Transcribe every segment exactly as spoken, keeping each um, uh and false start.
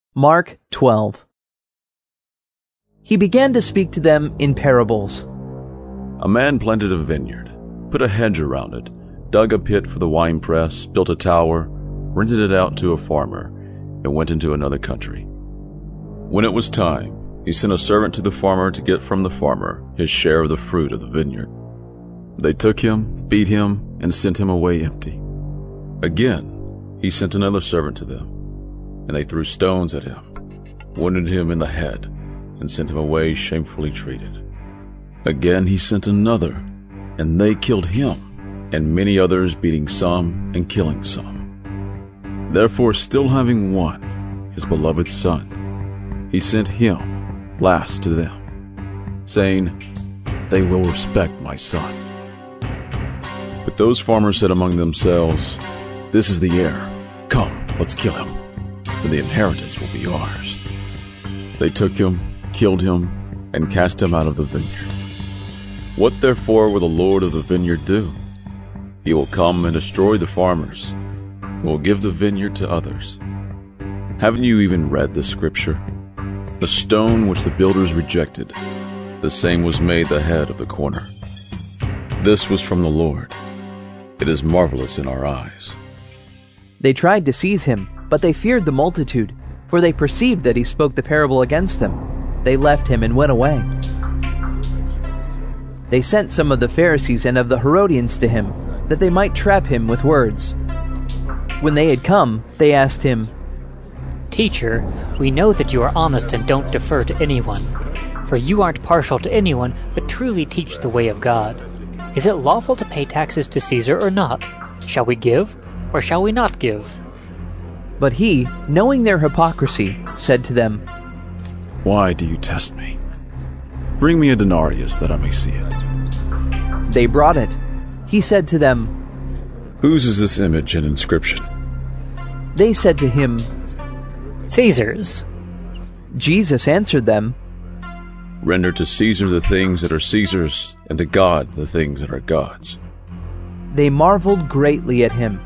Mark twelve. He began to speak to them in parables. A man planted a vineyard, put a hedge around it, dug a pit for the winepress, built a tower, rented it out to a farmer, and went into another country. When it was time, he sent a servant to the farmer to get from the farmer his share of the fruit of the vineyard. They took him, beat him, and sent him away empty. Again, he sent another servant to them, and they threw stones at him, wounded him in the head, and sent him away shamefully treated. Again he sent another, and they killed him, and many others, beating some and killing some. Therefore, still having one, his beloved son, he sent him last to them, saying, "They will respect my son." But those farmers said among themselves, "This is the heir. Come, let's kill him, and the inheritance will be ours." They took him, killed him, and cast him out of the vineyard. What therefore will the Lord of the vineyard do? He will come and destroy the farmers, and will give the vineyard to others. Haven't you even read this scripture? The stone which the builders rejected, the same was made the head of the corner. This was from the Lord. It is marvelous in our eyes. They tried to seize him, but they feared the multitude, for they perceived that he spoke the parable against them. They left him and went away. They sent some of the Pharisees and of the Herodians to him, that they might trap him with words. When they had come, they asked him, "Teacher, we know that you are honest and don't defer to anyone. For you aren't partial to anyone, but truly teach the way of God. Is it lawful to pay taxes to Caesar or not? Shall we give, or shall we not give?" But he, knowing their hypocrisy, said to them, "Why do you test me? Bring me a denarius that I may see it." They brought it. He said to them, "Whose is this image and inscription?" They said to him, "Caesar's." Jesus answered them, "Render to Caesar the things that are Caesar's, and to God the things that are God's." They marveled greatly at him.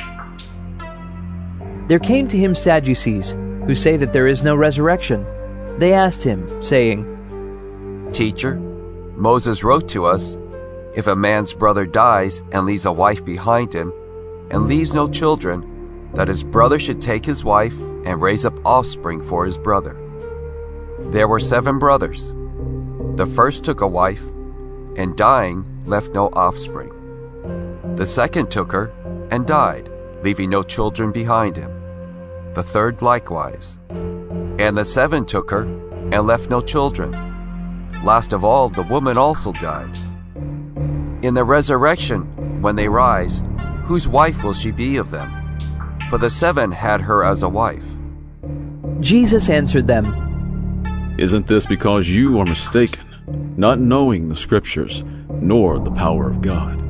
There came to him Sadducees, who say that there is no resurrection. They asked him, saying, "Teacher, Moses wrote to us, if a man's brother dies and leaves a wife behind him, and leaves no children, that his brother should take his wife and raise up offspring for his brother. There were seven brothers. The first took a wife, and dying left no offspring. The second took her and died, leaving no children behind him. The third likewise. And the seven took her and left no children. Last of all, the woman also died. In the resurrection, when they rise, whose wife will she be of them? For the seven had her as a wife." Jesus answered them, "Isn't this because you are mistaken, not knowing the Scriptures, nor the power of God?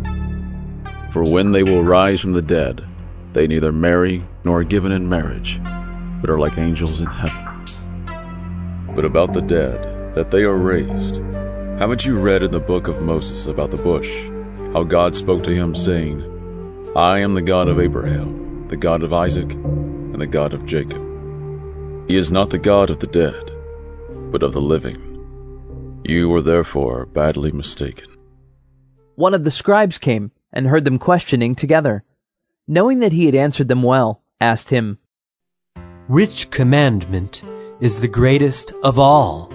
For when they will rise from the dead, they neither marry nor are given in marriage, but are like angels in heaven. But about the dead, that they are raised, haven't you read in the book of Moses about the bush, how God spoke to him, saying, 'I am the God of Abraham, the God of Isaac, and the God of Jacob'? He is not the God of the dead, but of the living. You were therefore badly mistaken." One of the scribes came and heard them questioning together. Knowing that he had answered them well, asked him, "Which commandment is the greatest of all?"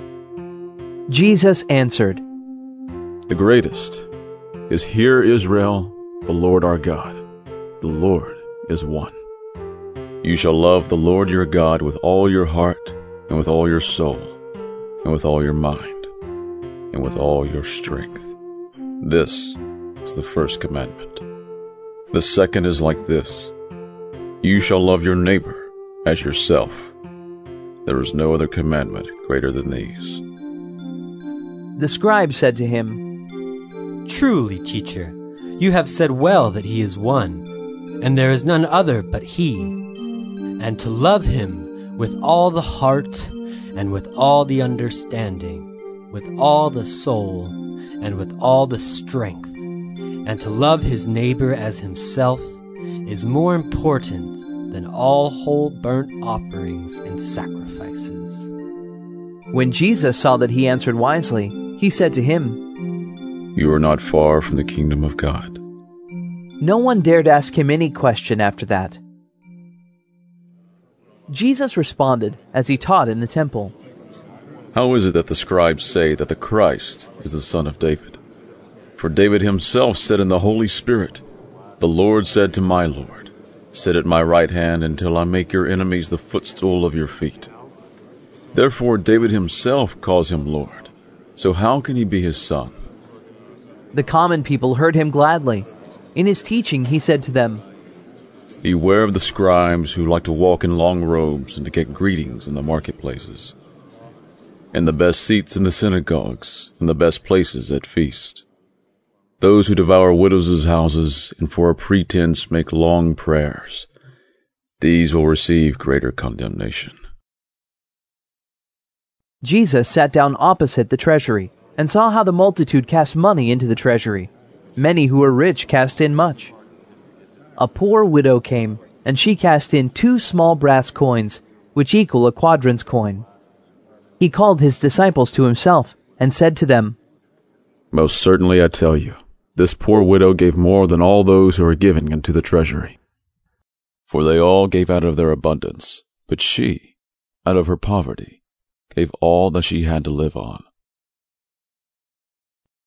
Jesus answered, "The greatest is, Hear, Israel, the Lord our God, the Lord is one. You shall love the Lord your God with all your heart, and with all your soul, and with all your mind, and with all your strength. This is the first commandment. The second is like this: You shall love your neighbor as yourself. There is no other commandment greater than these." The scribe said to him, "Truly, teacher, you have said well that he is one, and there is none other but he, and to love him with all the heart, and with all the understanding, with all the soul, and with all the strength, and to love his neighbor as himself is more important than all whole burnt offerings and sacrifices. When Jesus saw that he answered wisely, he said to him, You are not far from the kingdom of God. No one dared ask him any question after that. Jesus responded as he taught in the temple. How is it that the scribes say that the Christ is the son of David? For David himself said in the Holy Spirit, The Lord said to my Lord, Sit at my right hand until I make your enemies the footstool of your feet. Therefore David himself calls him Lord. So how can he be his son? The common people heard him gladly. In his teaching he said to them, Beware of the scribes who like to walk in long robes and to get greetings in the marketplaces, and the best seats in the synagogues, and the best places at feast. Those who devour widows' houses and for a pretense make long prayers, these will receive greater condemnation. Jesus sat down opposite the treasury and saw how the multitude cast money into the treasury. Many who were rich cast in much. A poor widow came, and she cast in two small brass coins, which equal a quadrans coin. He called his disciples to himself and said to them, Most certainly I tell you, this poor widow gave more than all those who are given into the treasury. For they all gave out of their abundance, but she, out of her poverty, gave all that she had to live on.